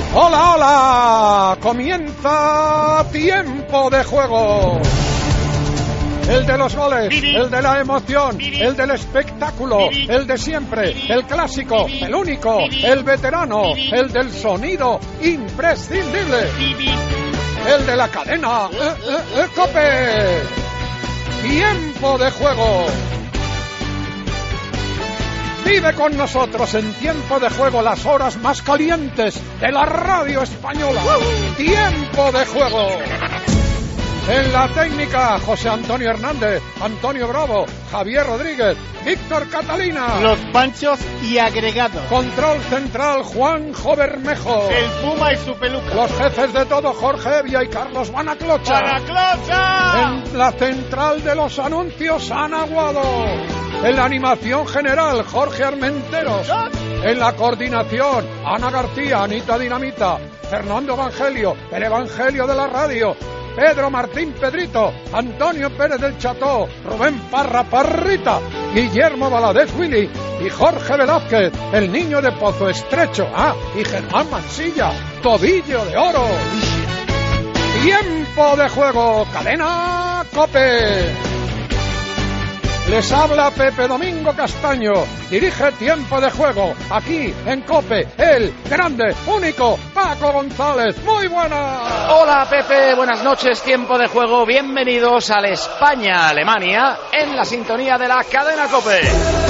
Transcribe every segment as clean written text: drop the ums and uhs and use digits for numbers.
¡Hola, hola! Comienza Tiempo de Juego. El de los goles, el de la emoción, el del espectáculo, el de siempre, el clásico, el único, el veterano, el del sonido imprescindible, el de la cadena COPE. Tiempo de Juego. Vive con nosotros en Tiempo de Juego las horas más calientes de la radio española. Tiempo de Juego. En la técnica, José Antonio Hernández, Antonio Bravo, Javier Rodríguez, Víctor Catalina. Los Panchos y agregados. Control central, Juanjo Bermejo. El Puma y su peluca. Los jefes de todo, Jorge Evia y Carlos Banaclocha. ¡Banaclocha! En la central de los anuncios, Ana Guado. En la animación general, Jorge Armenteros. En la coordinación, Ana García, Anita Dinamita, Fernando Evangelio, el Evangelio de la radio, Pedro Martín Pedrito, Antonio Pérez del Cható, Rubén Parra Parrita, Guillermo Valadez Willy y Jorge Velázquez, el niño de Pozo Estrecho, y Germán Mansilla, Tobillo de Oro. Tiempo de Juego, cadena COPE. Les habla Pepe Domingo Castaño, dirige Tiempo de Juego, aquí en COPE, el grande, único, Paco González. ¡Muy buenas! Hola Pepe, buenas noches, Tiempo de Juego, bienvenidos al España-Alemania en la sintonía de la cadena COPE.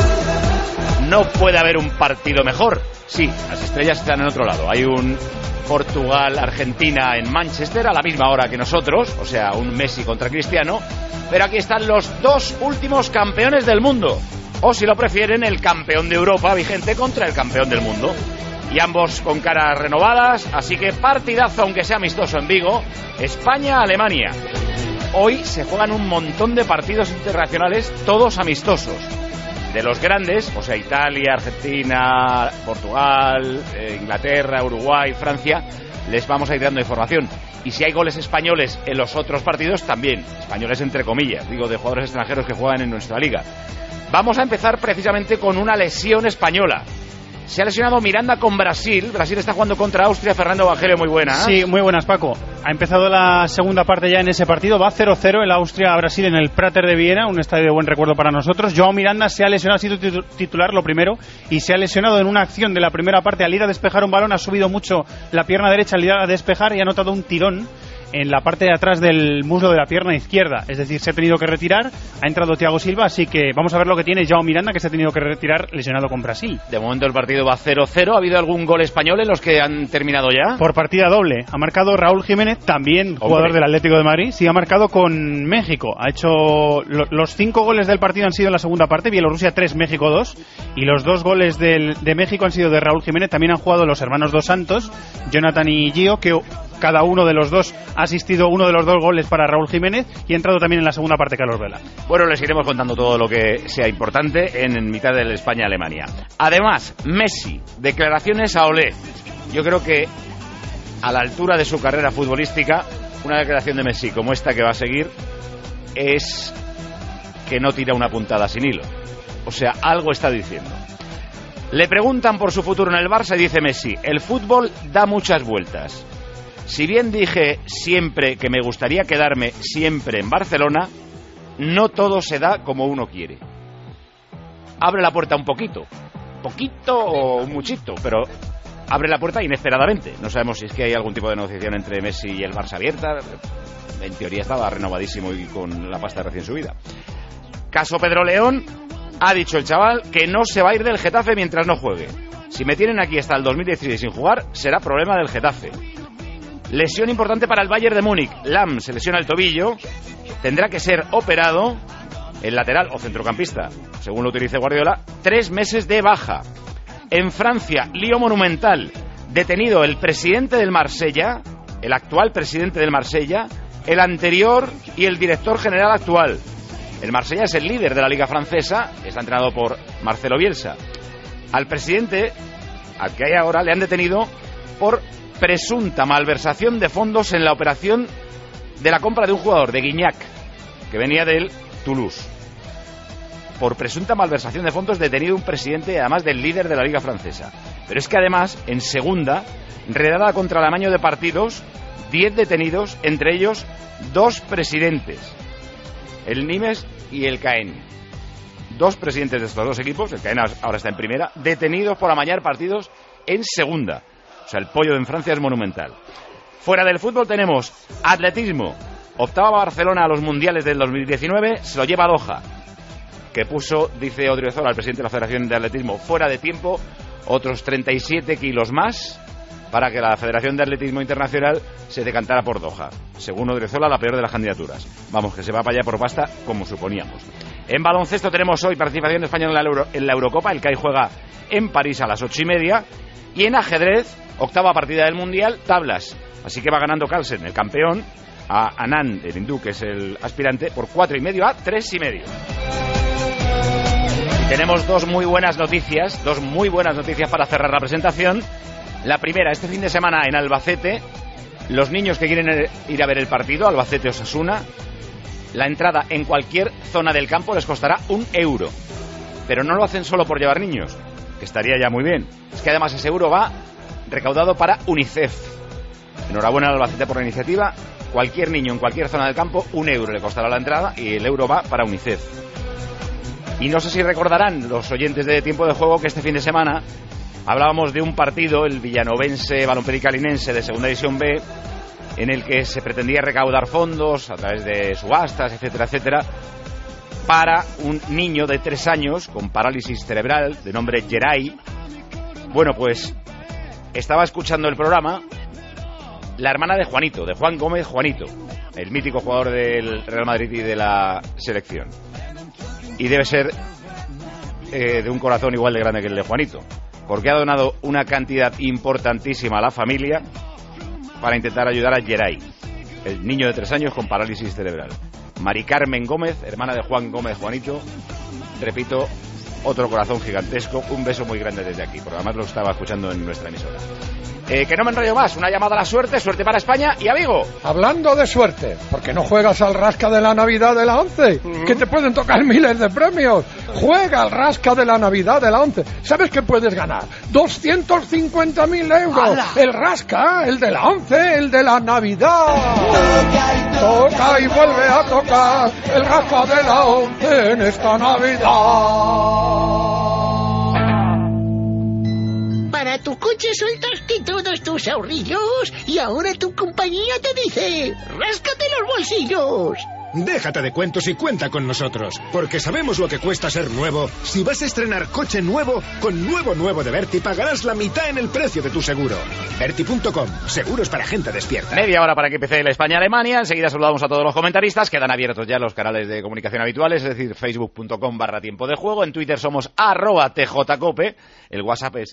No puede haber un partido mejor. Sí, las estrellas están en otro lado. Hay un Portugal-Argentina en Manchester a la misma hora que nosotros, o sea, un Messi contra Cristiano. Pero aquí están los dos últimos campeones del mundo, o si lo prefieren, el campeón de Europa vigente contra el campeón del mundo. Y ambos con caras renovadas, así que partidazo, aunque sea amistoso en Vigo, España-Alemania. Hoy se juegan un montón de partidos internacionales, todos amistosos. De los grandes, o sea, Italia, Argentina, Portugal, Inglaterra, Uruguay, Francia, les vamos a ir dando información. Y si hay goles españoles en los otros partidos, también. Españoles entre comillas, digo, de jugadores extranjeros que juegan en nuestra liga. Vamos a empezar precisamente con una lesión española. Se ha lesionado Miranda con Brasil. Brasil está jugando contra Austria. Fernando Evangelio, muy buena. Sí, muy buenas, Paco. Ha empezado la segunda parte ya en ese partido. Va 0-0 el Austria-Brasil en el Prater de Viena, un estadio de buen recuerdo para nosotros. Joao Miranda se ha lesionado, ha sido titular lo primero, y se ha lesionado en una acción de la primera parte. Al ir a despejar un balón ha subido mucho la pierna derecha al ir a despejar y ha notado un tirón en la parte de atrás del muslo de la pierna izquierda, es decir, se ha tenido que retirar. Ha entrado Thiago Silva, así que vamos a ver lo que tiene Joao Miranda, que se ha tenido que retirar lesionado con Brasil. De momento el partido va 0-0. ¿Ha habido algún gol español en los que han terminado ya? Por partida doble. Ha marcado Raúl Jiménez, también jugador del Atlético de Madrid. Sí, ha marcado con México. Ha hecho los 5 goles del partido han sido en la segunda parte. Bielorrusia 3, México 2. Y los 2 goles de México han sido de Raúl Jiménez. También han jugado los hermanos Dos Santos, Jonathan y Gio, que cada uno de los dos ha asistido uno de los 2 goles para Raúl Jiménez, y ha entrado también en la segunda parte Carlos Vela. Bueno, les iremos contando todo lo que sea importante en mitad del España-Alemania. Además, Messi, declaraciones a Olé. Yo creo que a la altura de su carrera futbolística, una declaración de Messi como esta que va a seguir es que no tira una puntada sin hilo. O sea, algo está diciendo. Le preguntan por su futuro en el Barça y dice Messi: el fútbol da muchas vueltas. Si bien dije siempre que me gustaría quedarme siempre en Barcelona, no todo se da como uno quiere. Abre la puerta un poquito o un muchito, pero abre la puerta inesperadamente. No sabemos si es que hay algún tipo de negociación entre Messi y el Barça abierta. En teoría estaba renovadísimo y con la pasta recién subida. Caso Pedro León, ha dicho el chaval que no se va a ir del Getafe mientras no juegue. Si me tienen aquí hasta el 2016 sin jugar, será problema del Getafe. Lesión importante para el Bayern de Múnich. Lam se lesiona el tobillo, tendrá que ser operado. El lateral o centrocampista, según lo utilice Guardiola, 3 meses de baja. En Francia, lío monumental. Detenido el presidente del Marsella, el actual presidente del Marsella, el anterior y el director general actual. El Marsella es el líder de la liga francesa, está entrenado por Marcelo Bielsa. Al presidente, al que hay ahora, le han detenido por presunta malversación de fondos en la operación de la compra de un jugador, de Guignac, que venía del Toulouse. por presunta malversación de fondos detenido un presidente, además del líder de la Liga Francesa. Pero es que además, en segunda, redada contra el amaño de partidos, 10 detenidos, entre ellos 2 presidentes, el Nimes y el Caen. 2 presidentes de estos 2 equipos, el Caen ahora está en primera, detenidos por amañar partidos en segunda. O sea, el pollo en Francia es monumental. Fuera del fútbol tenemos atletismo. Optaba Barcelona a los mundiales del 2019, se lo lleva a Doha, que puso, dice Odriozola, el presidente de la Federación de Atletismo, fuera de tiempo otros 37 kilos más para que la Federación de Atletismo Internacional se decantara por Doha. Según Odriozola, la peor de las candidaturas. Vamos, que se va para allá por pasta, como suponíamos. En baloncesto tenemos hoy participación de España en la Eurocopa. El CAI juega en París a las 8:30. Y en ajedrez, octava partida del Mundial, tablas. Así que va ganando Carlsen, el campeón, a Anand, el hindú, que es el aspirante, por 4,5 a 3,5. Tenemos dos muy buenas noticias para cerrar la presentación. La primera, este fin de semana en Albacete, los niños que quieren ir a ver el partido, Albacete-Osasuna, la entrada en cualquier zona del campo les costará €1. Pero no lo hacen solo por llevar niños, que estaría ya muy bien. Es que además ese euro va recaudado para UNICEF. Enhorabuena al Albacete por la iniciativa. Cualquier niño en cualquier zona del campo, €1 le costará la entrada y el euro va para UNICEF. Y no sé si recordarán los oyentes de Tiempo de Juego que este fin de semana hablábamos de un partido, el villanovense Balonpédica Linense de Segunda División B, en el que se pretendía recaudar fondos a través de subastas, etcétera, etcétera, para un niño de 3 años con parálisis cerebral de nombre Geray. Bueno, pues estaba escuchando el programa la hermana de Juanito, de Juan Gómez Juanito, el mítico jugador del Real Madrid y de la selección. Y debe ser de un corazón igual de grande que el de Juanito, porque ha donado una cantidad importantísima a la familia para intentar ayudar a Geray, el niño de 3 años con parálisis cerebral. Mari Carmen Gómez, hermana de Juan Gómez Juanito, repito, otro corazón gigantesco, un beso muy grande desde aquí, porque además lo estaba escuchando en nuestra emisora. Que no me enrollo más, una llamada a la suerte, suerte para España y a Vigo. Hablando de suerte, ¿por qué no juegas al rasca de la Navidad de la ONCE? Que te pueden tocar miles de premios. Juega al rasca de la Navidad de la ONCE. ¿Sabes qué puedes ganar? 250.000 euros. ¡Hala! El rasca, el de la ONCE, el de la Navidad. Toca y vuelve a tocar el rasca de la ONCE en esta Navidad. Para tu coche soltaste todos tus ahorrillos y ahora tu compañía te dice: ¡ráscate los bolsillos! Déjate de cuentos y cuenta con nosotros, porque sabemos lo que cuesta ser nuevo. Si vas a estrenar coche nuevo, con nuevo de Berti pagarás la mitad en el precio de tu seguro. Berti.com, seguros para gente despierta. Media hora para que empiece la España-Alemania. Enseguida saludamos a todos los comentaristas. Quedan abiertos ya los canales de comunicación habituales, es decir, facebook.com/tiempo de juego. En Twitter somos @tjcope. El WhatsApp es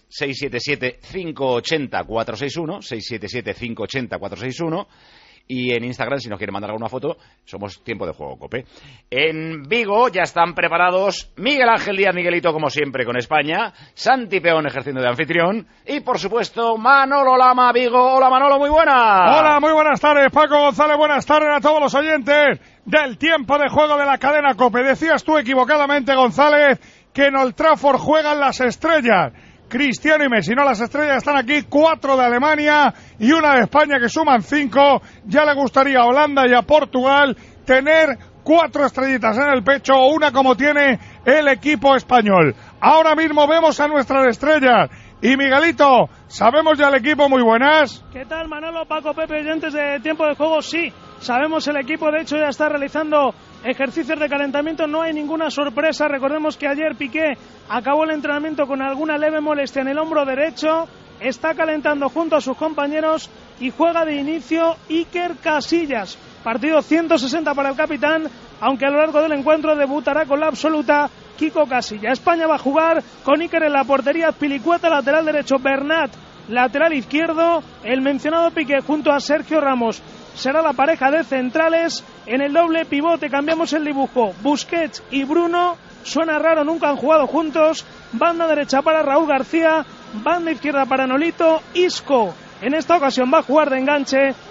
677-580-461, 677-580-461. Y en Instagram, si nos quieren mandar alguna foto, somos Tiempo de Juego Cope. En Vigo ya están preparados Miguel Ángel Díaz, Miguelito, como siempre, con España, Santi Peón ejerciendo de anfitrión y, por supuesto, Manolo Lama, Vigo. Hola, Manolo, muy buenas. Hola, muy buenas tardes, Paco González. Buenas tardes a todos los oyentes del Tiempo de Juego de la cadena Cope. Decías tú equivocadamente, González, que en Old Trafford juegan las estrellas. Cristiano y Messi, no, las estrellas están aquí, 4 de Alemania y una de España, que suman 5. Ya le gustaría a Holanda y a Portugal tener 4 estrellitas en el pecho, o una como tiene el equipo español. Ahora mismo vemos a nuestras estrellas. Y Miguelito, ¿sabemos ya el equipo? Muy buenas. ¿Qué tal, Manolo, Paco, Pepe, oyentes de Tiempo de Juego? Sí, sabemos el equipo, de hecho ya está realizando ejercicios de calentamiento, no hay ninguna sorpresa. Recordemos que ayer Piqué acabó el entrenamiento con alguna leve molestia en el hombro derecho, está calentando junto a sus compañeros y juega de inicio Iker Casillas. Partido 160 para el capitán, aunque a lo largo del encuentro debutará con la absoluta Kiko Casillas. España va a jugar con Iker en la portería, Pilicueta lateral derecho, Bernat lateral izquierdo, el mencionado Piqué junto a Sergio Ramos será la pareja de centrales. En el doble pivote cambiamos el dibujo, Busquets y Bruno, suena raro, nunca han jugado juntos. Banda derecha para Raúl García, banda izquierda para Nolito. Isco en esta ocasión va a jugar de enganche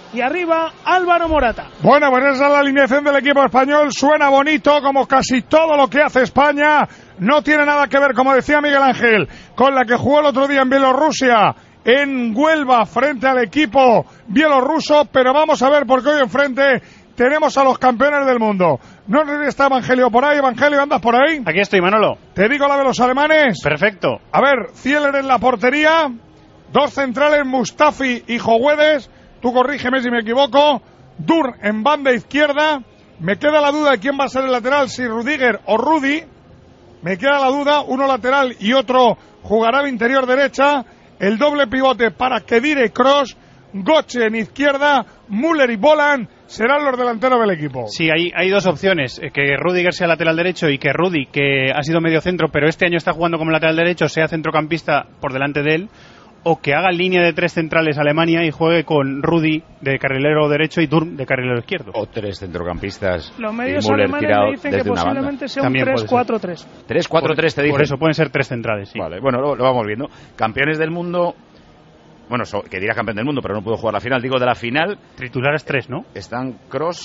y arriba Álvaro Morata. Bueno, pues esa es la alineación del equipo español. Suena bonito, como casi todo lo que hace España. No tiene nada que ver, como decía Miguel Ángel, con la que jugó el otro día en Bielorrusia, en Huelva, frente al equipo bielorruso. Pero vamos a ver, porque hoy enfrente tenemos a los campeones del mundo. No sé si está Evangelio por ahí. Evangelio, ¿andas por ahí? Aquí estoy, Manolo. Te digo la de los alemanes. Perfecto. A ver, Zieler en la portería, dos centrales, Mustafi y Joguedes. Tú corrígeme si me equivoco. Dur en banda izquierda. Me queda la duda de quién va a ser el lateral, si Rudiger o Rudi. Me queda la duda, uno lateral y otro jugará de interior derecha. El doble pivote para Khedira y Kroos. Götze en izquierda, Müller y Bolan serán los delanteros del equipo. Sí, hay dos opciones, que Rudiger sea lateral derecho y que Rudi, que ha sido medio centro, pero este año está jugando como lateral derecho, sea centrocampista por delante de él, o que haga línea de tres centrales Alemania y juegue con Rudi de carrilero derecho y Durm de carrilero izquierdo. O tres centrocampistas. Los medios y Müller alemanes tirado me dicen que desde una banda. posiblemente sea También un puede 3-4-3. 3-4-3 te dicen. Por eso pueden ser tres centrales, sí. Vale, bueno, lo vamos viendo. Campeones del mundo. Bueno, que dirá campeón del mundo, pero no pudo jugar la final. Digo, de la final Titulares tres, ¿no? están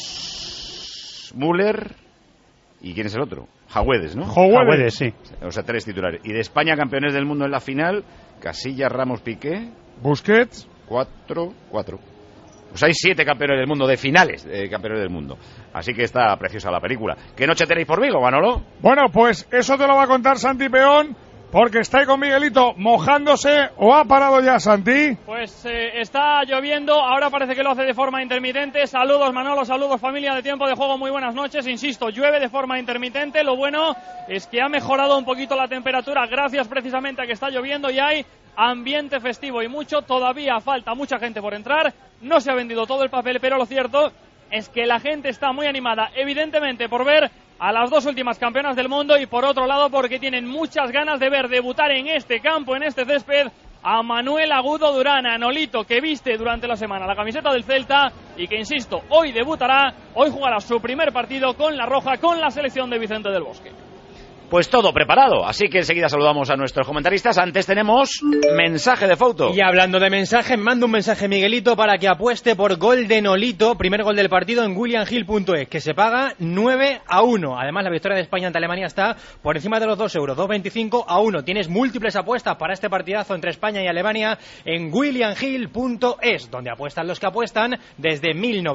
Kroos, Müller y ¿quién es el otro? Joguedes, ¿no? Joguedes, sí. O sea, tres titulares. Y de España, campeones del mundo en la final, Casillas, Ramos, Piqué, Busquets. 4. Pues hay 7 campeones del mundo, de finales de campeones del mundo. Así que está preciosa la película. ¿Qué noche tenéis por Vigo, Manolo? Bueno, pues eso te lo va a contar Santi Peón, porque está ahí con Miguelito mojándose. ¿O ha parado ya, Santi? Pues está lloviendo, ahora parece que lo hace de forma intermitente. Saludos, Manolo, saludos, familia de Tiempo de Juego, muy buenas noches. Insisto, llueve de forma intermitente. Lo bueno es que ha mejorado un poquito la temperatura gracias precisamente a que está lloviendo y hay ambiente festivo y mucho. Todavía falta mucha gente por entrar, no se ha vendido todo el papel, pero lo cierto es que la gente está muy animada, evidentemente por ver a las dos últimas campeonas del mundo y por otro lado porque tienen muchas ganas de ver debutar en este campo, en este césped, a Manuel Agudo Durán, a Nolito, que viste durante la semana la camiseta del Celta y que, insisto, hoy debutará, hoy jugará su primer partido con la roja, con la selección de Vicente del Bosque. Pues todo preparado, así que enseguida saludamos a nuestros comentaristas. Antes tenemos mensaje de foto. Y hablando de mensaje, manda un mensaje Miguelito para que apueste por gol de Nolito, primer gol del partido en williamhill.es, que se paga 9-1. Además, la victoria de España ante Alemania está por encima de los 2 euros, 2,25-1. Tienes múltiples apuestas para este partidazo entre España y Alemania en williamhill.es, donde apuestan los que apuestan desde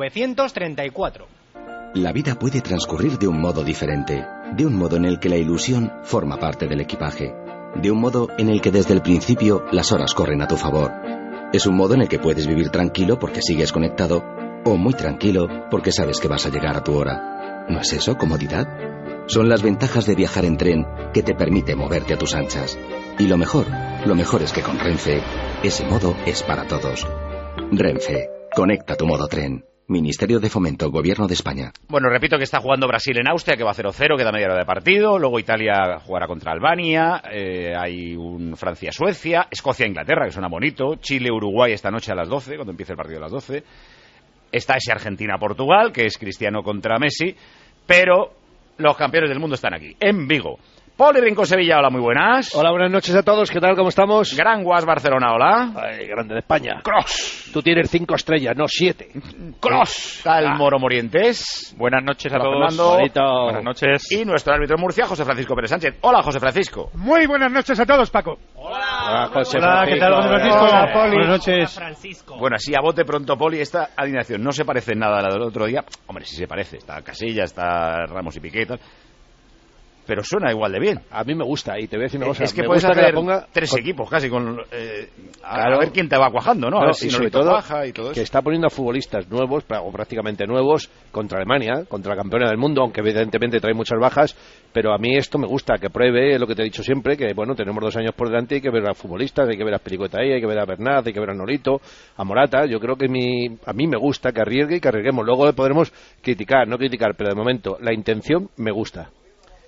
1934. La vida puede transcurrir de un modo diferente, de un modo en el que la ilusión forma parte del equipaje, de un modo en el que desde el principio las horas corren a tu favor. Es un modo en el que puedes vivir tranquilo porque sigues conectado, o muy tranquilo porque sabes que vas a llegar a tu hora. ¿No es eso comodidad? Son las ventajas de viajar en tren que te permite moverte a tus anchas. Y lo mejor es que con Renfe, ese modo es para todos. Renfe, conecta tu modo tren. Ministerio de Fomento, Gobierno de España. Bueno, repito que está jugando Brasil en Austria, que va 0-0, queda media hora de partido. Luego Italia jugará contra Albania. Hay un Francia-Suecia. Escocia-Inglaterra, que suena bonito. Chile-Uruguay esta noche a las 12, cuando empiece el partido a las 12. Está ese Argentina-Portugal, que es Cristiano contra Messi. Pero los campeones del mundo están aquí, en Vigo. Poli Rincón Sevilla, hola, muy buenas. Hola, buenas noches a todos, ¿qué tal, cómo estamos? Gran Guas Barcelona, hola. Ay, grande de España. Cross. Tú tienes 5 estrellas, no 7. Cross. Tal Moro Morientes. Buenas noches a Hola, todos. Fernando. Bonito. Buenas noches. Y nuestro árbitro en Murcia, José Francisco Pérez Sánchez. Hola, José Francisco. Muy buenas noches a todos, Paco. Hola, José Hola, ¿qué tal, José Francisco? Hola, Poli. Buenas noches. Bueno, así a bote pronto, Poli, esta alineación no se parece en nada a la del otro día. Hombre, sí se parece. Está Casilla, está Ramos y Piqué y tal. Pero suena igual de bien. A mí me gusta, y te voy a decir una cosa. Es que me puedes gusta hacer la ponga tres con... equipos casi con Claro. a ver quién te va cuajando, ¿no? A No, ver si y sobre Nolito todo baja y todo que eso. está poniendo a futbolistas nuevos, o prácticamente nuevos, contra Alemania, contra la campeona del mundo, aunque evidentemente trae muchas bajas, pero a mí esto me gusta, que pruebe lo que te he dicho siempre, que bueno, tenemos 2 años por delante, hay que ver a futbolistas, hay que ver a Spilicueta ahí, hay que ver a Bernat, hay que ver a Nolito, a Morata. Yo creo que a mí me gusta que arriesgue y que arriesguemos. Luego podremos criticar, no criticar, pero de momento la intención me gusta.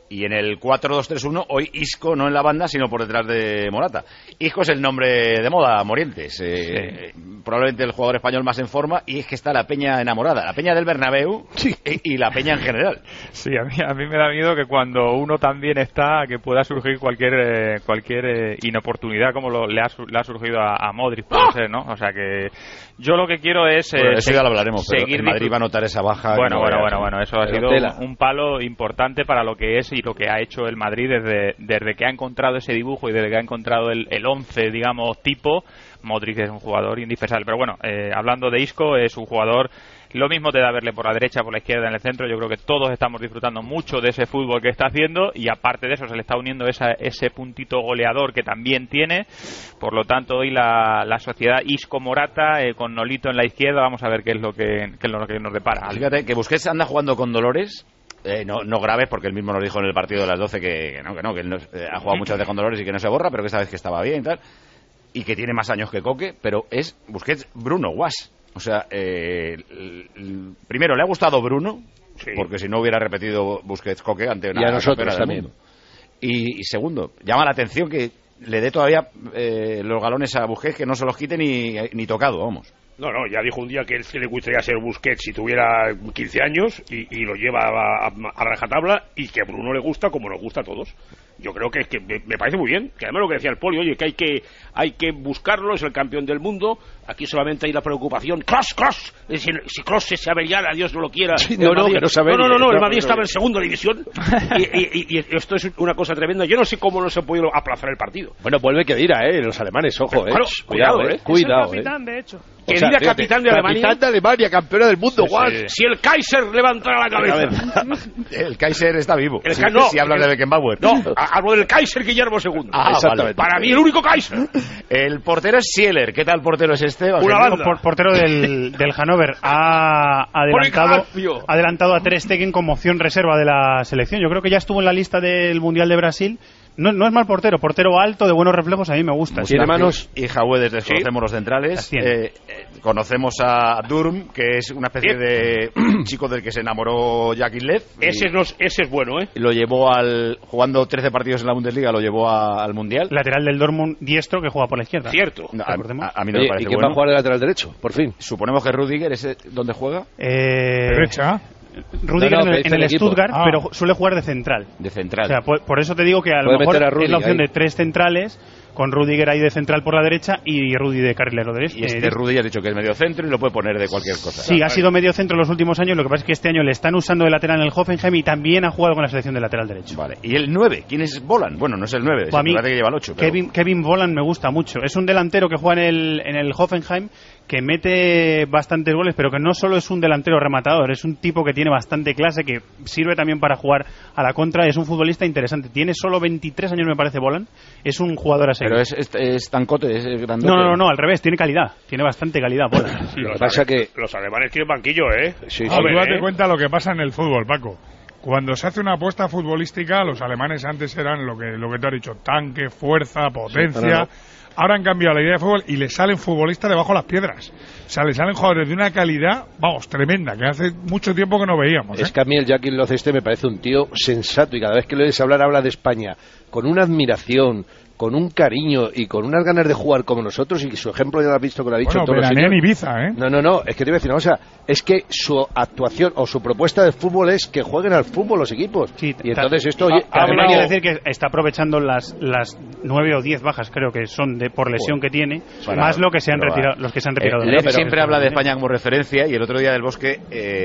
Y en el 4-2-3-1, hoy Isco no en la banda, sino por detrás de Morata. Isco es el nombre de moda, Morientes. Probablemente el jugador español más en forma, y es que está la peña enamorada. La peña del Bernabéu y la peña en general. Sí, a mí me da miedo que cuando uno también está, que pueda surgir cualquier inoportunidad, como le ha surgido a Modric, puede ser, ¿no? O sea que yo lo que quiero es... eso ya lo hablaremos, pero el Madrid va a notar esa baja. Bueno, eso ha sido un palo importante para lo que es y lo que ha hecho el Madrid desde que ha encontrado ese dibujo y desde que ha encontrado el 11, digamos, tipo. Modric es un jugador indispensable. Pero bueno, hablando de Isco, es un jugador, lo mismo te da verle por la derecha, por la izquierda, en el centro. Yo creo que todos estamos disfrutando mucho de ese fútbol que está haciendo, y aparte de eso se le está uniendo ese puntito goleador que también tiene. Por lo tanto, hoy la sociedad Isco-Morata, con Nolito en la izquierda, vamos a ver qué es lo que nos depara. Fíjate que Busquets anda jugando con dolores. No graves, porque él mismo nos dijo en el partido de las 12 que él ha jugado muchas veces con dolores y que no se borra, pero que esta vez que estaba bien y tal, y que tiene más años que Coque, pero es Busquets Bruno Guas. O sea, primero le ha gustado Bruno, porque si no hubiera repetido Busquets Coque ante una... Y a nosotros también. Y segundo, llama la atención que le dé todavía los galones a Busquets, que no se los quite ni tocado, vamos. No, ya dijo un día que él sí le gustaría ser Busquets si tuviera 15 años y lo lleva a rajatabla, y que a Bruno le gusta como nos gusta a todos. Yo creo que me parece muy bien, que además lo que decía el Poli, oye, que hay que buscarlo, es el campeón del mundo. Aquí solamente hay la preocupación, Kroos, si Kroos se averiara, Dios no lo quiera. No, el Madrid estaba en segunda división y esto es una cosa tremenda. Yo no sé cómo no se ha podido aplazar el partido. Bueno, vuelve Khedira, los alemanes, ojo, claro, cuidado. Cuidado, es el capitán, de hecho. Khedira, capitán de Alemania. Capitán de Alemania, campeona del mundo, guau. Si el Kaiser levantara la cabeza. El Kaiser está vivo. Si hablas de Beckenbauer. No, hablo del Kaiser Guillermo II. Exactamente. Para mí el único Kaiser. El portero es Sieler. ¿Qué tal portero es este? Portero del Hannover. Ha adelantado a Ter Stegen como opción reserva de la selección. Yo creo que ya estuvo en la lista del Mundial de Brasil. No es mal portero alto, de buenos reflejos, a mí me gusta. Tiene manos. Y Jauedes desconocemos los centrales. Conocemos a Durm, que es una especie de chico del que se enamoró Joachim Löw. Ese es bueno, ¿eh? Lo llevó jugando 13 partidos en la Bundesliga, lo llevó al Mundial. Lateral del Dortmund diestro que juega por la izquierda. Cierto. A mí no me parece bueno. ¿Y quién va a jugar de lateral derecho? Por fin. Suponemos que Rüdiger es donde juega. Derecha. Rüdiger en el Stuttgart, pero suele jugar de central. De central. O sea, por eso te digo que a lo mejor es la opción de 3 centrales, con Rüdiger ahí de central por la derecha y Rudi de carrilero derecho. Y Rudi has dicho que es medio centro y lo puede poner de cualquier cosa. Sí, ha sido medio centro en los últimos años. Lo que pasa es que este año le están usando de lateral en el Hoffenheim y también ha jugado con la selección de lateral derecho. Vale. ¿Y el 9? ¿Quién es Voland? Bueno, no es el 9, es el que lleva el 8. Pero... Kevin Voland me gusta mucho. Es un delantero que juega en el Hoffenheim, que mete bastantes goles, pero que no solo es un delantero rematador, es un tipo que tiene bastante clase, que sirve también para jugar a la contra. Es un futbolista interesante. Tiene solo 23 años, me parece, Voland. Es un jugador a seguir. Pero es tancote, es grandote. No, al revés, tiene calidad. Tiene bastante calidad, Voland. Sí, lo que pasa es que los alemanes tienen banquillo, ¿eh? Sí. Tú date cuenta lo que pasa en el fútbol, Paco. Cuando se hace una apuesta futbolística, los alemanes antes eran lo que te has dicho, tanque, fuerza, potencia. Ahora han cambiado la idea de fútbol y le salen futbolistas debajo de las piedras. O sea, le salen jugadores de una calidad, tremenda, que hace mucho tiempo que no veíamos. Es que a mí el Joachim Löw me parece un tío sensato, y cada vez que le oyes hablar, habla de España con una admiración, con un cariño y con unas ganas de jugar como nosotros, y su ejemplo ya lo has visto que lo ha dicho todos los años. En Ibiza, ¿eh? No, es que te iba a decir una cosa, es que su actuación o su propuesta de fútbol es que jueguen al fútbol los equipos. Sí, y entonces esto... Hay que decir que está aprovechando las 9 o 10 bajas, creo que son por lesión que tiene, más lo que se han retirado, los que se han retirado. Siempre habla de España como referencia, y el otro día del Bosque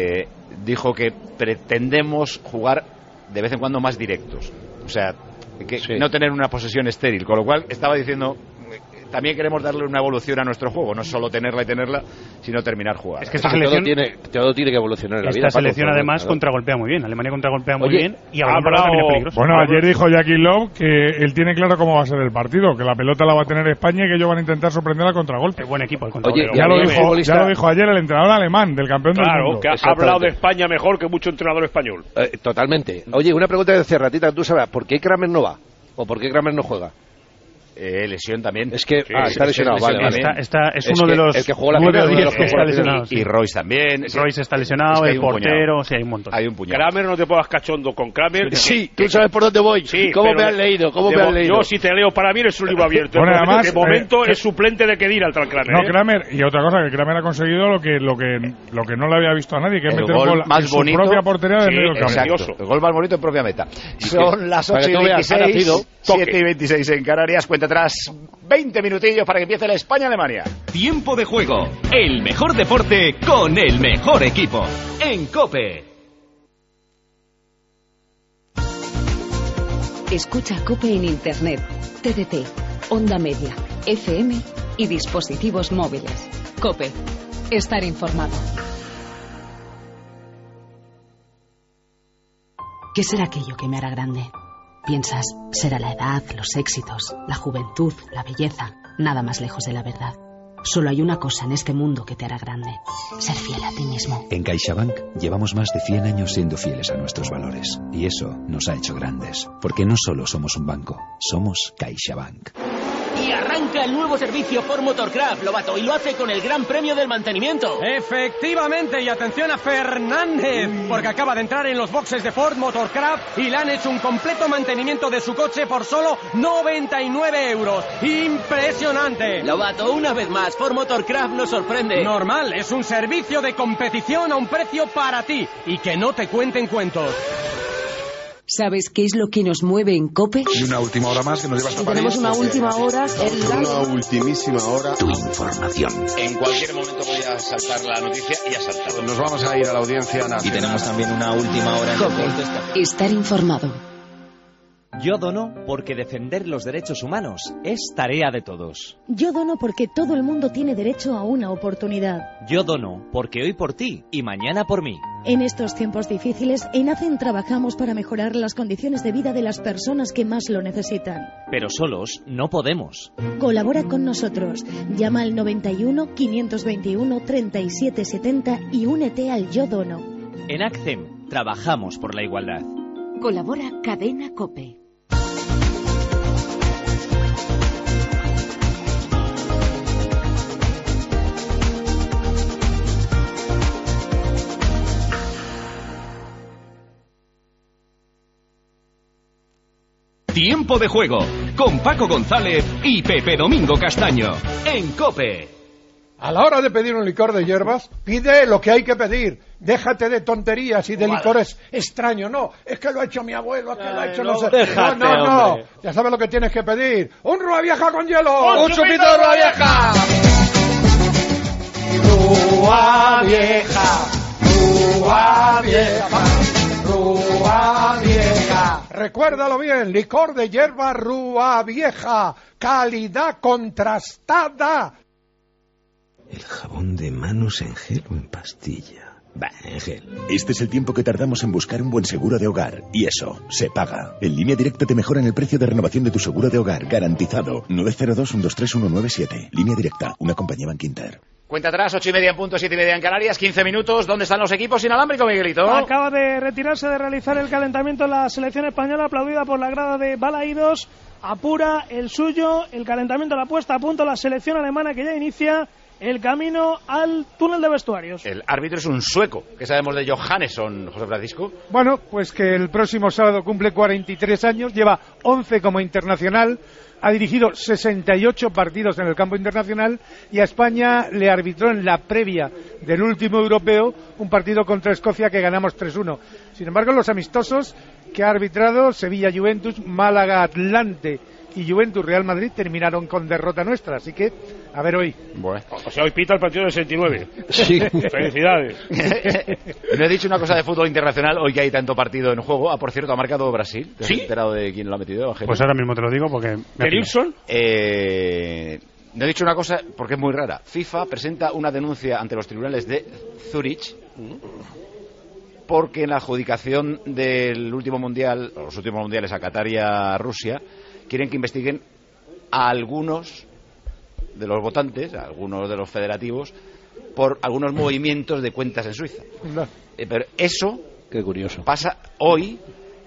dijo que pretendemos jugar de vez en cuando más directos. O sea, no tener una posesión estéril, con lo cual estaba diciendo también queremos darle una evolución a nuestro juego, no solo tenerla y tenerla, sino terminar jugando. Es que esta selección todo tiene que evolucionar en la vida. Esta selección además contragolpea muy bien. Alemania contragolpea muy bien y ahora también es peligroso. Bueno, ayer dijo Joachim Löw que él tiene claro cómo va a ser el partido, que la pelota la va a tener España y que ellos van a intentar sorprender al contragolpe. Buen equipo el contragolpe. Ya lo dijo ayer el entrenador alemán del campeón del mundo. Claro, que ha hablado de España mejor que mucho entrenador español. Totalmente. Oye, una pregunta de hace ratita, tú sabes, ¿por qué Kramer no va? ¿O por qué Kramer no juega? lesión también. Es que está lesionado, vale. Es uno de los 9 o 10 que está lesionado. Y Royce también. Royce está lesionado, el portero, sí, hay un montón. Hay un puñado. Kramer, no te pongas cachondo con Kramer. Sí, tú sabes por dónde voy. Sí, ¿Cómo me has leído? Yo, si te leo, para mí eres un libro abierto. Bueno, además, de momento es suplente de Khedira el tal Kramer. No, Kramer, y otra cosa, que Kramer ha conseguido lo que no le había visto a nadie, que es meter un gol en su propia portería de medio campo. Exacto, el gol más bonito en propia meta. Son las 8:26, 7:26 en Canarias. Cuenta atrás 20 minutillos para que empiece la España-Alemania. Tiempo de juego. El mejor deporte con el mejor equipo. En COPE. Escucha COPE en Internet, TDT, Onda Media, FM y dispositivos móviles. COPE. Estar informado. ¿Qué será aquello que me hará grande? Piensas, será la edad, los éxitos, la juventud, la belleza. Nada más lejos de la verdad. Solo hay una cosa en este mundo que te hará grande: ser fiel a ti mismo. En CaixaBank llevamos más de 100 años siendo fieles a nuestros valores. Y eso nos ha hecho grandes. Porque no solo somos un banco, somos CaixaBank. Y arranca el nuevo servicio Ford Motorcraft, Lobato, y lo hace con el Gran Premio del Mantenimiento. Efectivamente, y atención a Fernández, porque acaba de entrar en los boxes de Ford Motorcraft y le han hecho un completo mantenimiento de su coche por solo 99 euros. ¡Impresionante! Lobato, una vez más, Ford Motorcraft nos sorprende. Normal, es un servicio de competición a un precio para ti y que no te cuenten cuentos. ¿Sabes qué es lo que nos mueve en COPE? Y una última hora más que nos llevas a París. Tenemos una última hora. Una ultimísima hora. Tu información. En cualquier momento voy a saltar la noticia y ha saltado. Nos vamos a ir a la audiencia nacional. Y tenemos también una última hora en COPE. Estar informado. Yo dono porque defender los derechos humanos es tarea de todos. Yo dono porque todo el mundo tiene derecho a una oportunidad. Yo dono porque hoy por ti y mañana por mí. En estos tiempos difíciles, en ACEN trabajamos para mejorar las condiciones de vida de las personas que más lo necesitan. Pero solos no podemos. Colabora con nosotros. Llama al 91 521 3770 y únete al Yo Dono. En ACCEM trabajamos por la igualdad. Colabora Cadena COPE. Tiempo de juego con Paco González y Pepe Domingo Castaño en COPE. A la hora de pedir un licor de hierbas, pide lo que hay que pedir. Déjate de tonterías y de licores extraños. No, es que lo ha hecho mi abuelo, es que lo ha hecho no sé. Déjate, no. Hombre. Ya sabes lo que tienes que pedir. ¡Un Rúa Vieja con hielo! ¡Un chupito de Rúa Vieja! Rúa Vieja, Rúa Vieja, Rúa Vieja. Recuérdalo bien, licor de hierba Rúa Vieja, calidad contrastada. ¿El jabón de manos en gel o en pastilla? Bah, en gel. Este es el tiempo que tardamos en buscar un buen seguro de hogar. Y eso, se paga. En Línea Directa te mejoran el precio de renovación de tu seguro de hogar, garantizado. 902-123-197. Línea Directa, una compañía Bankinter. Cuenta atrás, 8:30 en punto, 7:30 en Canarias, 15 minutos. ¿Dónde están los equipos inalámbricos, Miguelito? Acaba de retirarse de realizar el calentamiento la selección española, aplaudida por la grada de Balaídos. Apura el suyo, el calentamiento, la puesta a punto la selección alemana que ya inicia el camino al túnel de vestuarios. El árbitro es un sueco. ¿Qué sabemos de Johannesson, José Francisco? Bueno, pues que el próximo sábado cumple 43 años, lleva 11 como internacional, ha dirigido 68 partidos en el campo internacional y a España le arbitró en la previa del último europeo un partido contra Escocia que ganamos 3-1. Sin embargo, los amistosos que ha arbitrado, Sevilla-Juventus, Málaga-Atlante y Juventus-Real Madrid, terminaron con derrota nuestra, así que a ver hoy. Bueno. O sea, hoy pita el partido del 69. Sí. Felicidades. No he dicho una cosa de fútbol internacional hoy que hay tanto partido en juego. Ah, por cierto, ha marcado Brasil. ¿Te has enterado de quién lo ha metido, Evangelio? Pues ahora mismo te lo digo porque... ¿Nilsson? No he dicho una cosa porque es muy rara. FIFA presenta una denuncia ante los tribunales de Zurich porque en la adjudicación del último mundial, o los últimos mundiales a Qatar y a Rusia, quieren que investiguen a algunos de los votantes, a algunos de los federativos, por algunos movimientos de cuentas en Suiza. Pero eso qué curioso. Pasa hoy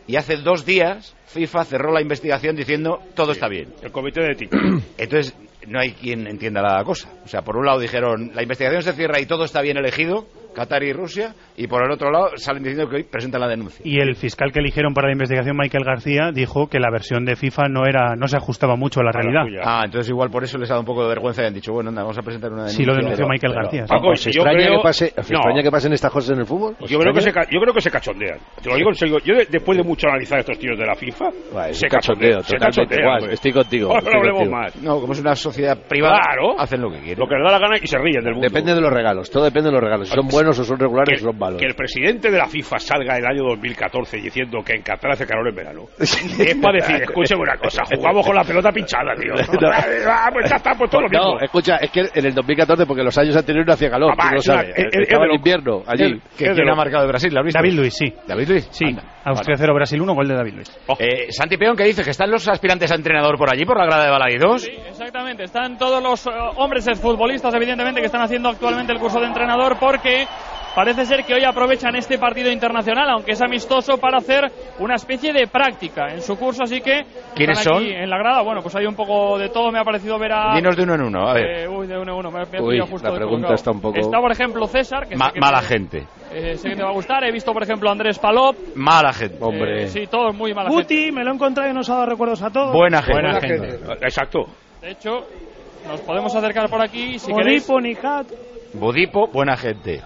y hace 2 días FIFA cerró la investigación diciendo todo está bien. El comité de ética. Entonces no hay quien entienda la cosa. O sea, por un lado dijeron la investigación se cierra y todo está bien elegido, Qatar y Rusia, y por el otro lado salen diciendo que hoy presentan la denuncia. Y el fiscal que eligieron para la investigación, Michael García, dijo que la versión de FIFA no se ajustaba mucho a la realidad. Entonces igual por eso les ha dado un poco de vergüenza y han dicho, bueno, anda, vamos a presentar una denuncia. Sí, lo denunció Michael García. Paco, ¿se extraña que pasen estas cosas en el fútbol? Yo creo que se cachondean. Te lo digo en serio. Yo después de mucho analizar estos tíos de la FIFA, se cachondean. Estoy contigo. No hablemos más. No, como es una sociedad privada, claro, hacen lo que quieren. Lo que les da la gana y se ríen del mundo. Depende de los regalos, todo depende de los regalos. Si son buenos o son regulares o son malos. Que el presidente de la FIFA salga el año 2014 diciendo que en Qatar hace calor en verano. Es para decir, escúcheme una cosa, jugamos con la pelota pinchada, tío. Pues ya está, pues todo lo mismo. No, escucha, es que en el 2014, porque los años anteriores no hacía calor, tú lo sabes. Estaba en invierno allí. ¿Quién ha marcado de Brasil? ¿Lo has visto? David Luiz, sí. ¿David Luiz? Sí. Austria 0, Brasil 1, gol de David Luiz. Santi Peón, ¿qué dice? ¿Que están los aspirantes a entrenador por allí, por la grada de Balaidos? Sí, exactamente. Están todos los hombres futbolistas, evidentemente, que están haciendo actualmente el curso de entrenador, porque parece ser que hoy aprovechan este partido internacional, aunque es amistoso, para hacer una especie de práctica en su curso, así que ¿quiénes están aquí son? En la grada, bueno, pues hay un poco de todo, me ha parecido ver a... Dinos de uno en uno, a ver. De uno en uno, me ha justo la pregunta está un poco... Está, por ejemplo, César, que mala gente. Sé que te va a gustar, he visto, por ejemplo, a Andrés Palop. Mala gente. Hombre. Sí, todos muy mala Guti, gente. me lo he encontrado y nos ha dado recuerdos a todos. Buena gente. Exacto. De hecho, nos podemos acercar por aquí, si Bodipo, queréis. Nihat. Bodipo, buena gente.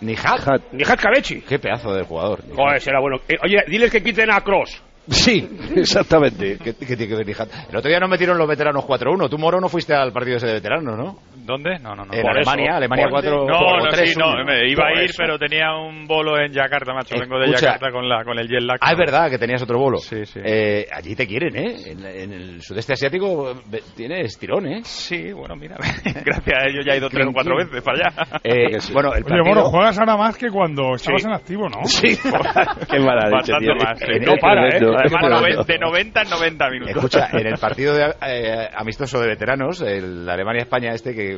Nihat Kalechi. Qué pedazo de jugador. Joder, será bueno. Oye, diles que quiten a Kroos. Sí, exactamente. ¿Qué tiene que ver Nihat? El otro día nos metieron los veteranos 4-1. Tú, Moro, no fuiste al partido ese de veteranos, ¿no? ¿Dónde? No. En Alemania 4 No, 3, sí, me iba a ir, pero tenía un bolo en Yakarta, macho. Vengo de Yakarta con el jet lag. Es verdad que tenías otro bolo. Sí. Allí te quieren, ¿eh? En el sudeste asiático tienes tirón, ¿eh? Sí, bueno, mira. Gracias a ellos ya he ido 3 o 4 veces para allá. Bueno, el partido... Oye, Moro, juegas ahora más que cuando estabas en activo, ¿no? Sí. Qué mala leche, bastante tío. más. No para, ¿eh? Además, de 90 en 90 minutos. Escucha, en el partido amistoso de veteranos, el Alemania-España que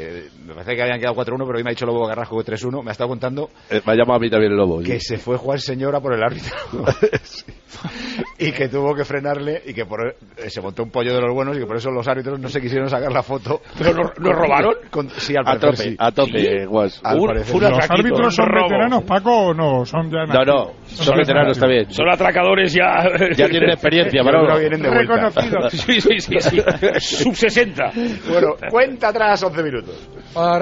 me parece que habían quedado 4-1, pero hoy me ha dicho Lobo Garra jugó 3-1, me ha estado contando me ha llamado a mí también el Lobo que se fue Juan Señora por el árbitro y que tuvo que frenarle y que se montó un pollo de los buenos y que por eso los árbitros no se quisieron sacar la foto. ¿Pero nos robaron? Sí, al parecer sí. A tope, Guas. ¿Los árbitros son veteranos, Paco, o no? Son ya no, son veteranos también. Son atracadores ya tienen experiencia, pero vienen de vuelta. Reconocidos. Sí. Sub 60. Bueno, cuenta atrás 11 minutos.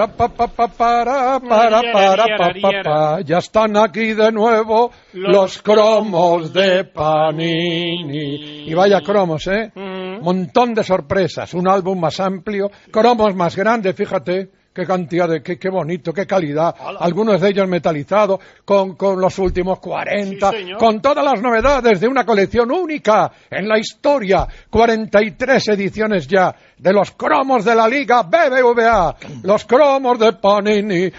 Ya están aquí de nuevo los cromos de Panini. Y vaya cromos, ¿eh? Montón de sorpresas, un álbum más amplio, cromos más grandes, fíjate. Qué cantidad de... Qué bonito, qué calidad. Algunos de ellos metalizados, con los últimos 40, sí, con todas las novedades de una colección única en la historia. 43 ediciones ya de los cromos de la Liga BBVA. Los cromos de Panini.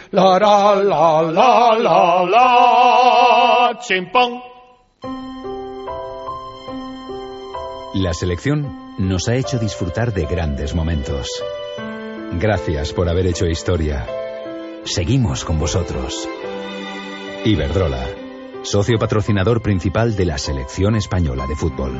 La, chimpón. La selección nos ha hecho disfrutar de grandes momentos. Gracias por haber hecho historia. Seguimos con vosotros. Iberdrola, socio patrocinador principal de la Selección Española de Fútbol.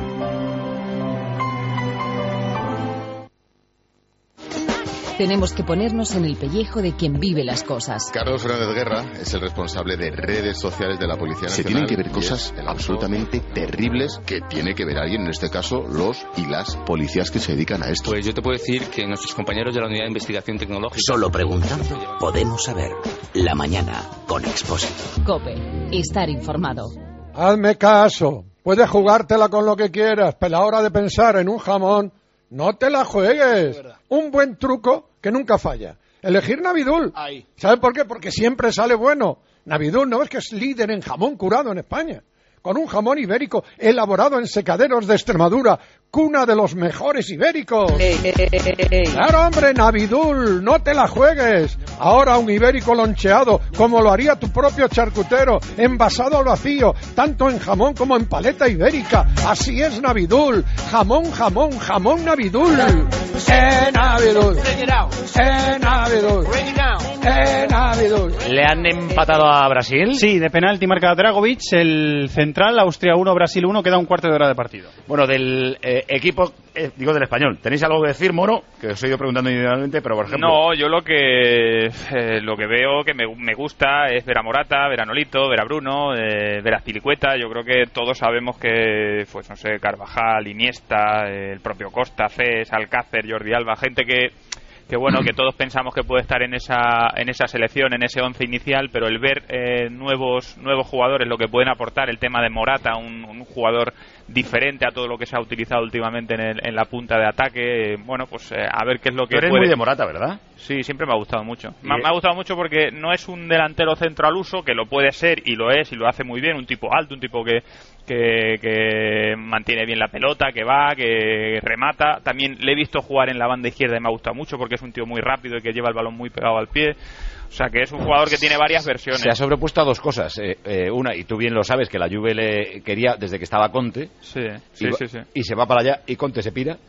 Tenemos que ponernos en el pellejo de quien vive las cosas. Carlos Fernández Guerra es el responsable de redes sociales de la Policía Nacional. Se tienen que ver cosas absolutamente terribles que tiene que ver alguien, en este caso los y las policías que se dedican a esto. Pues yo te puedo decir que nuestros compañeros de la Unidad de Investigación Tecnológica... Solo preguntando podemos saber. La mañana con Expósito. COPE. Estar informado. Hazme caso. Puedes jugártela con lo que quieras, pero a la hora de pensar en un jamón, no te la juegues. Un buen truco que nunca falla. Elegir Navidul. ¿Sabe por qué? Porque siempre sale bueno. Navidul, ¿no ves que es líder en jamón curado en España? Con un jamón ibérico elaborado en secaderos de Extremadura, cuna de los mejores ibéricos. Claro, hombre, Navidul, no te la juegues. Ahora un ibérico loncheado, como lo haría tu propio charcutero, envasado al vacío, tanto en jamón como en paleta ibérica. Así es Navidul. Jamón Navidul. Navidul. Navidul. Navidul. ¿Le han empatado a Brasil? Sí, de penalti marca Dragovic, el central, Austria 1, Brasil 1, queda un cuarto de hora de partido. Bueno, del equipo, digo del español, ¿tenéis algo que decir, Moro? Que os he ido preguntando individualmente, pero por ejemplo... No, yo lo que veo que me gusta es ver a Morata, ver a Nolito, ver a Bruno, ver a Azpilicueta. Yo creo que todos sabemos que, pues no sé, Carvajal, Iniesta, el propio Costa, Cés, Alcácer, Jordi Alba, gente que bueno, que todos pensamos que puede estar en esa selección, en ese 11 inicial, pero el ver nuevos jugadores, lo que pueden aportar, el tema de Morata, un jugador diferente a todo lo que se ha utilizado últimamente en la punta de ataque, bueno, pues a ver qué es lo que Tú eres puede... muy de Morata, ¿verdad? Sí, siempre me ha gustado mucho. Me ha gustado mucho porque no es un delantero centro al uso, que lo puede ser y lo es y lo hace muy bien, un tipo alto, un tipo que mantiene bien la pelota, que va, que remata. También le he visto jugar en la banda izquierda y me ha gustado mucho porque es un tío muy rápido y que lleva el balón muy pegado al pie. O sea que es un jugador que tiene varias versiones. Se ha sobrepuesto a dos cosas. Una, y tú bien lo sabes, que la Juve le quería desde que estaba Conte. Sí. Y se va para allá y Conte se pira.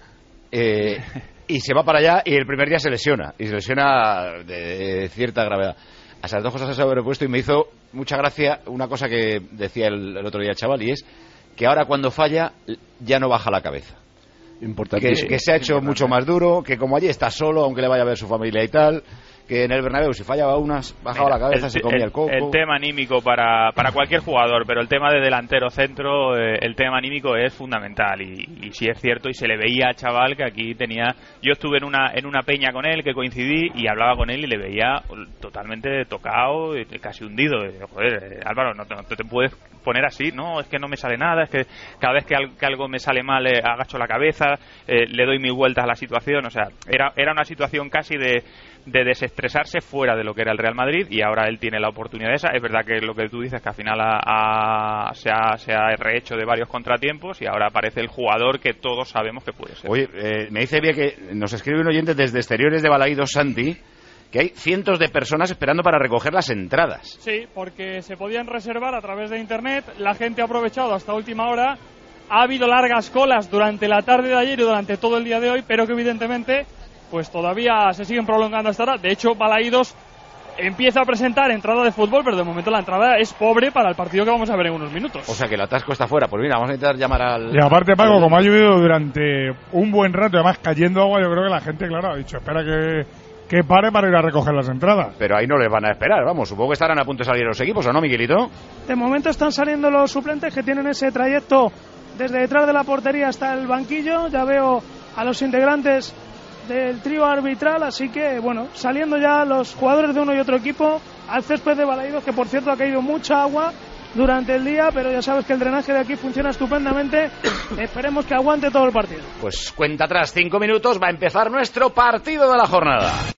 Y se va para allá y el primer día se lesiona. Y se lesiona de cierta gravedad. A esas dos cosas se ha sobrepuesto y me hizo mucha gracia una cosa que decía el otro día el chaval, y es que ahora cuando falla ya no baja la cabeza. Importantísimo. Que se ha hecho mucho más duro, que como allí está solo, aunque le vaya a ver su familia y tal, que en el Bernabéu si fallaba unas, bajaba la cabeza, se comía el coco. El tema anímico para cualquier jugador, pero el tema de delantero centro, el tema anímico es fundamental y sí es cierto, y se le veía a chaval que aquí tenía... Yo estuve en una peña con él, que coincidí, y hablaba con él y le veía totalmente tocado, casi hundido. Joder, Álvaro, no te puedes poner así, no, es que no me sale nada, es que cada vez que algo me sale mal agacho la cabeza, le doy mil vueltas a la situación. O sea, era una situación casi de desestresarse fuera de lo que era el Real Madrid, y ahora él tiene la oportunidad esa. Es verdad que lo que tú dices, que al final se ha rehecho de varios contratiempos y ahora aparece el jugador que todos sabemos que puede ser. Oye, me dice bien que nos escribe un oyente desde exteriores de Balaídos, Santi, que hay cientos de personas esperando para recoger las entradas. Sí, porque se podían reservar a través de internet, la gente ha aprovechado hasta última hora, ha habido largas colas durante la tarde de ayer y durante todo el día de hoy, pero que evidentemente pues todavía se siguen prolongando hasta ahora. De hecho, Balaídos empieza a presentar entrada de fútbol, pero de momento la entrada es pobre para el partido que vamos a ver en unos minutos. O sea que el atasco está fuera. Pues mira, vamos a intentar llamar al... Y aparte, Paco, como ha llovido durante un buen rato, además cayendo agua, yo creo que la gente, claro, ha dicho, espera que pare para ir a recoger las entradas. Pero ahí no les van a esperar, vamos, supongo que estarán a punto de salir los equipos, ¿o no, Miguelito? De momento están saliendo los suplentes que tienen ese trayecto desde detrás de la portería hasta el banquillo. Ya veo a los integrantes del trío arbitral, así que bueno, saliendo ya los jugadores de uno y otro equipo al césped de Balaídos, que por cierto ha caído mucha agua durante el día, pero ya sabes que el drenaje de aquí funciona estupendamente. Esperemos que aguante todo el partido. Pues cuenta atrás, 5 minutos, va a empezar nuestro partido de la jornada.